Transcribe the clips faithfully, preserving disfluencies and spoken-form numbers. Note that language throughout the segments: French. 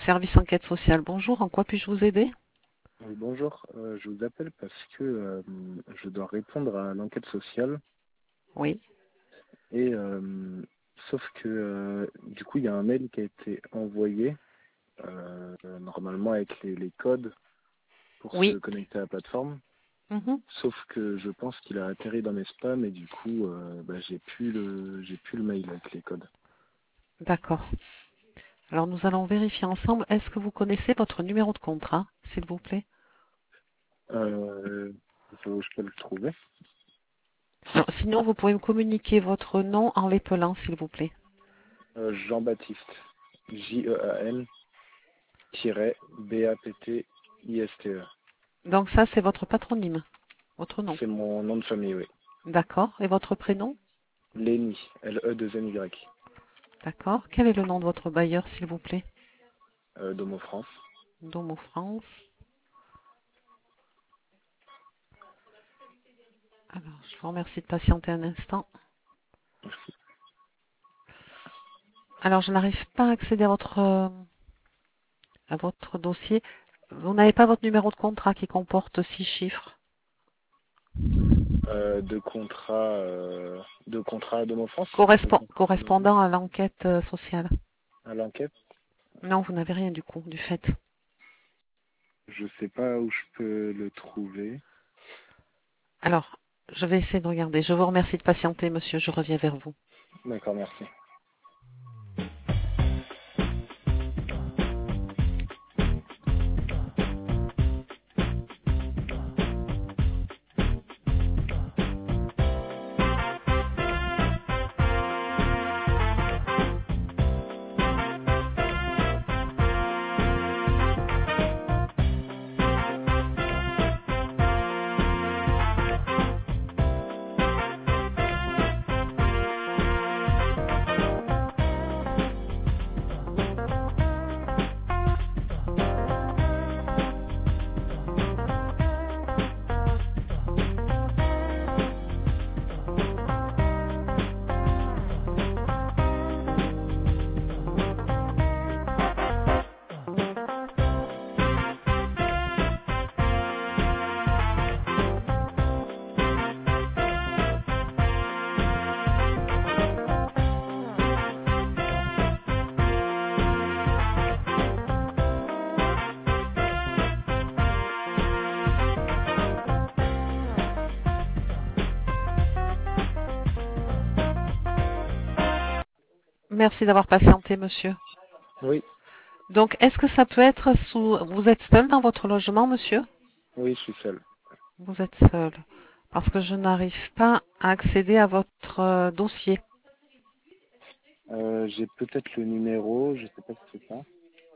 service enquête sociale. Bonjour, en quoi puis-je vous aider? Oui, bonjour, euh, je vous appelle parce que euh, je dois répondre à l'enquête sociale Oui. et euh, sauf que euh, du coup il y a un mail qui a été envoyé euh, normalement avec les, les codes pour se Oui. connecter à la plateforme, Mhm. sauf que je pense qu'il a atterri dans mes spams et du coup euh, bah, j'ai plus le j'ai plus le mail avec les codes. D'accord. Alors nous allons vérifier ensemble. Est-ce que vous connaissez votre numéro de contrat, s'il vous plaît? Euh, je, je peux le trouver. Non, sinon, vous pouvez me communiquer votre nom en l'épelant, s'il vous plaît. Euh, Jean-Baptiste, J E A N B A P T I S T E. Donc ça, c'est votre patronyme, votre nom. C'est mon nom de famille, oui. D'accord. Et votre prénom? Lenny, L E deux N Y, D'accord. Quel est le nom de votre bailleur, s'il vous plaît? euh, Domo France. Domo France. Alors, je vous remercie de patienter un instant. Alors, je n'arrive pas à accéder à votre, euh, à votre dossier. Vous n'avez pas votre numéro de contrat qui comporte six chiffres. Euh, de contrat, euh, de contrat Domo France, de Correspond- contrat correspondant à l'enquête euh, sociale. à l'enquête. Non, vous n'avez rien du coup, du fait. Je sais pas où je peux le trouver. Alors, je vais essayer de regarder. Je vous remercie de patienter, monsieur. Je reviens vers vous. D'accord, merci. Merci d'avoir patienté, monsieur. Oui, Donc, est-ce que ça peut être sous... Vous êtes seul dans votre logement, monsieur? oui, je suis seul. Vous êtes seul. Parce que je n'arrive pas à accéder à votre euh, dossier. Euh, j'ai peut-être le numéro, je sais pas si c'est ça.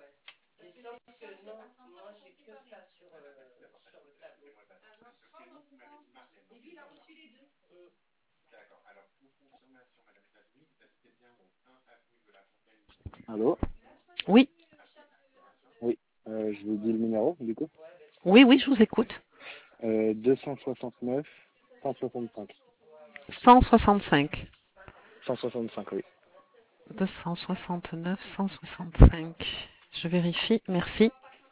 Allô? Oui, Oui, euh, je vous dis le numéro du coup. oui, oui, je vous écoute. Euh, deux cent soixante-neuf, cent soixante-cinq. cent soixante-cinq. cent soixante-cinq, oui. deux cent soixante-neuf, cent soixante-cinq. Je vérifie, merci.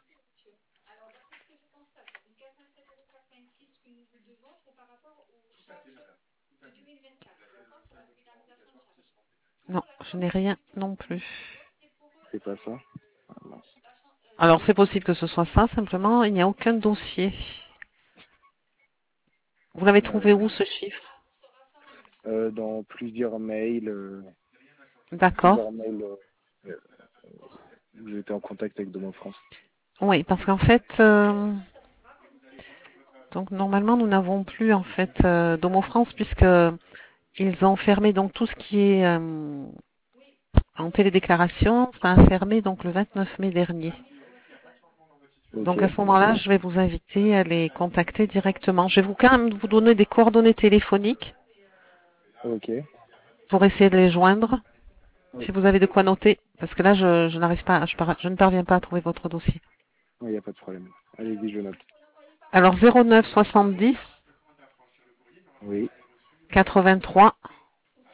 Non, je n'ai rien non plus. C'est pas ça. Ah, mince. Alors, c'est possible que ce soit ça, simplement, il n'y a aucun dossier. Vous l'avez trouvé Euh, où, ce chiffre? euh, dans plusieurs mails, euh, D'accord. plusieurs mails euh, euh, où j'étais en contact avec Domo France. Oui, parce qu'en fait, euh, donc normalement, nous n'avons plus en fait euh, Domo France puisque ils ont fermé donc tout ce qui est euh, en télédéclaration, ça a fermé donc le vingt-neuf mai dernier. Ok, Donc à ce moment-là, je vais vous inviter à les contacter directement. Je vais vous quand même vous donner des coordonnées téléphoniques ok. pour essayer de les joindre. Oui, Si vous avez de quoi noter, parce que là, je, je n'arrive pas, je, par- je ne parviens pas à trouver votre dossier. il n'y a pas de problème. Allez-y, je note. Alors zéro neuf soixante-dix Oui, quatre-vingt-trois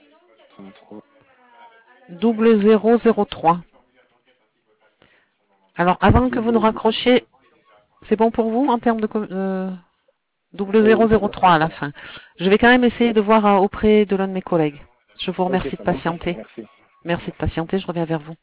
trente-trois. double zéro zéro trois. Alors, avant que vous nous double- raccrochiez, c'est bon pour vous en termes de com- euh, double euh, zéro oui, zéro trois à la fin. Je vais quand même essayer de voir euh, auprès de l'un de mes collègues. Je vous ok, remercie de ça marche. patienter. Merci. Merci de Merci. patienter, je reviens vers vous.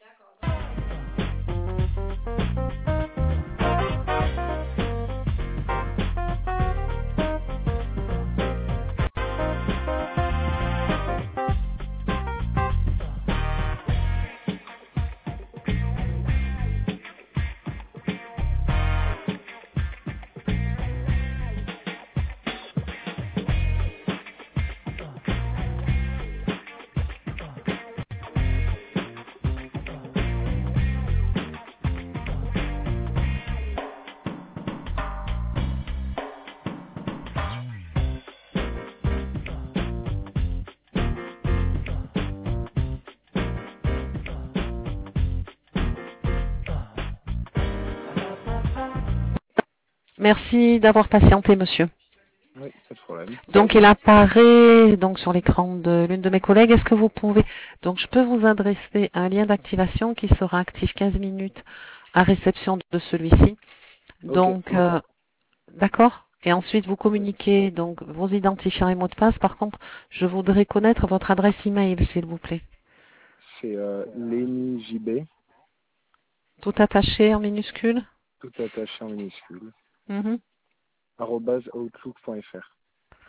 Merci d'avoir patienté, monsieur. Oui, pas de problème. Donc, il apparaît donc sur l'écran de l'une de mes collègues. Est-ce que vous pouvez... Donc, je peux vous adresser un lien d'activation qui sera actif quinze minutes à réception de celui-ci. Ok, Donc, euh, d'accord. Et ensuite, vous communiquez donc vos identifiants et mots de passe. Par contre, je voudrais connaître votre adresse email, s'il vous plaît. c'est euh, Lenny J B, Tout attaché en minuscules. tout attaché en minuscule, Mhm. arobase outlook point f r.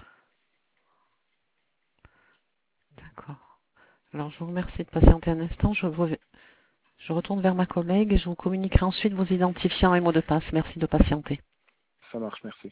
D'accord. Alors, je vous remercie de patienter un instant. Je, vous- je retourne vers ma collègue et je vous communiquerai ensuite vos identifiants et mots de passe. Merci de patienter. Ça marche, merci.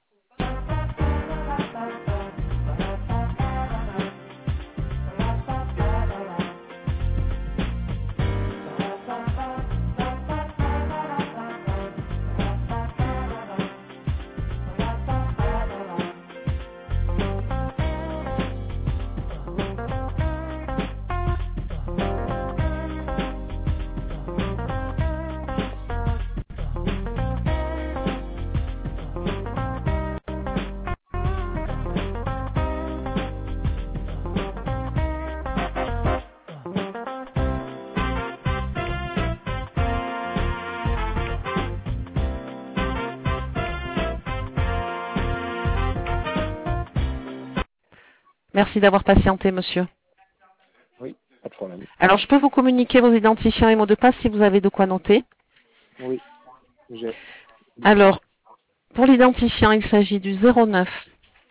Merci d'avoir patienté, monsieur. Oui, pas de problème. Alors, je peux vous communiquer vos identifiants et mots de passe si vous avez de quoi noter. Oui, j'ai. Dites-moi. Alors, pour l'identifiant, il s'agit du zéro neuf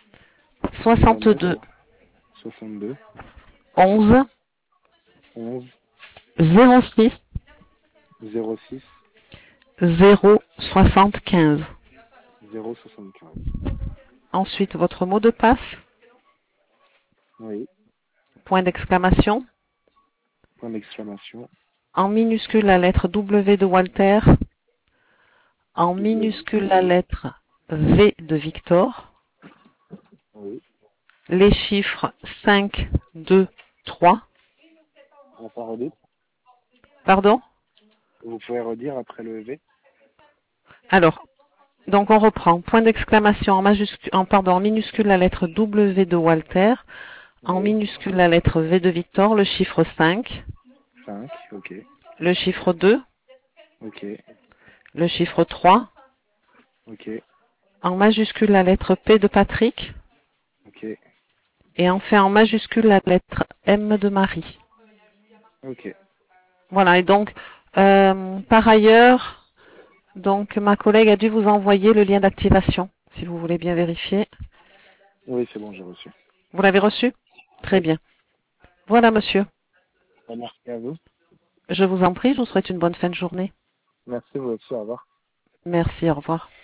neuf soixante-deux soixante-deux onze onze zéro six zéro six zéro soixante-quinze. zéro soixante-quinze. Ensuite, votre mot de passe, Oui, point d'exclamation, point d'exclamation. en minuscule la lettre W de Walter, en W. minuscule la lettre V de Victor, Oui. les chiffres cinq, deux, trois. On va redire. Pardon? Vous pouvez redire après le V. Alors, donc on reprend. Point d'exclamation en majuscule, en, pardon, en minuscule la lettre W de Walter, en Oui. minuscule la lettre V de Victor, le chiffre cinq, cinq, ok. le chiffre deux, Ok. le chiffre trois, Ok. en majuscule la lettre P de Patrick, Ok. et enfin en majuscule la lettre M de Marie. Ok. Voilà, et donc, euh, par ailleurs, donc ma collègue a dû vous envoyer le lien d'activation, si vous voulez bien vérifier. Oui, c'est bon, j'ai reçu. Vous l'avez reçu? Très Oui. bien. Voilà, monsieur. Merci à vous. Je vous en prie, je vous souhaite une bonne fin de journée. Merci vous aussi, au revoir. Merci, au revoir.